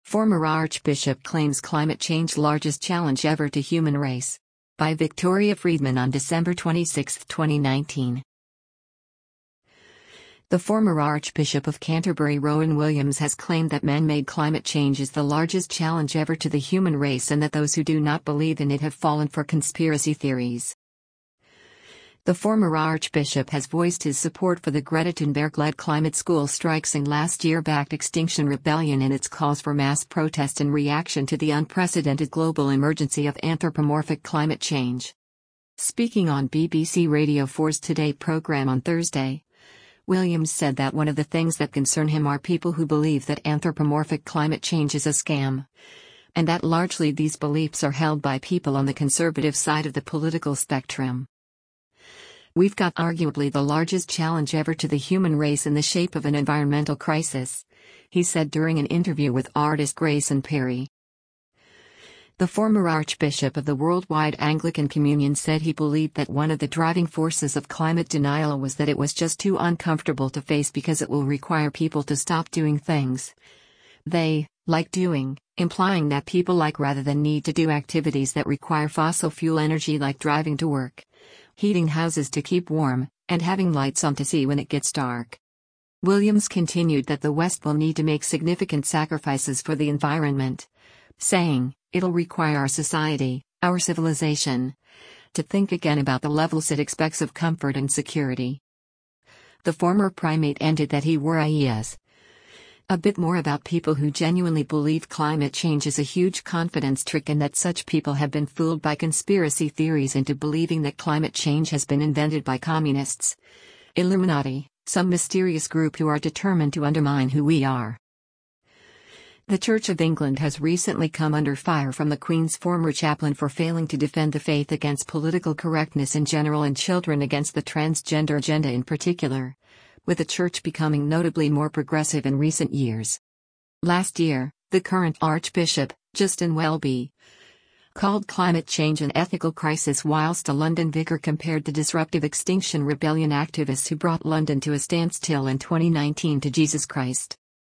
Former Archbishop claims climate change largest challenge ever to human race. By Victoria Friedman on December 26, 2019. The former Archbishop of Canterbury Rowan Williams has claimed that man-made climate change is the largest challenge ever to the human race and that those who do not believe in it have fallen for conspiracy theories. The former Archbishop has voiced his support for the Greta Thunberg-led climate school strikes and last year backed Extinction Rebellion in its calls for mass protest in reaction to the unprecedented global emergency of anthropomorphic climate change. Speaking on BBC Radio 4's Today programme on Thursday, Williams said that one of the things that concern him are people who believe that anthropomorphic climate change is a scam, and that largely these beliefs are held by people on the conservative side of the political spectrum. We've got arguably the largest challenge ever to the human race in the shape of an environmental crisis, he said during an interview with artist Grayson Perry. The former Archbishop of the Worldwide Anglican Communion said he believed that one of the driving forces of climate denial was that it was just too uncomfortable to face because it will require people to stop doing things they like doing, implying that people like rather than need to do activities that require fossil fuel energy like driving to work, heating houses to keep warm, and having lights on to see when it gets dark. Williams continued that the West will need to make significant sacrifices for the environment, saying, "It'll require our society, our civilization, to think again about the levels it expects of comfort and security." The former primate ended that he worries a bit more about people who genuinely believe climate change is a huge confidence trick and that such people have been fooled by conspiracy theories into believing that climate change has been invented by communists, Illuminati, some mysterious group who are determined to undermine who we are. The Church of England has recently come under fire from the Queen's former chaplain for failing to defend the faith against political correctness in general and children against the transgender agenda in particular, with the Church becoming notably more progressive in recent years. Last year, the current Archbishop, Justin Welby, called climate change an ethical crisis whilst a London vicar compared the disruptive Extinction Rebellion activists who brought London to a standstill in 2019 to Jesus Christ.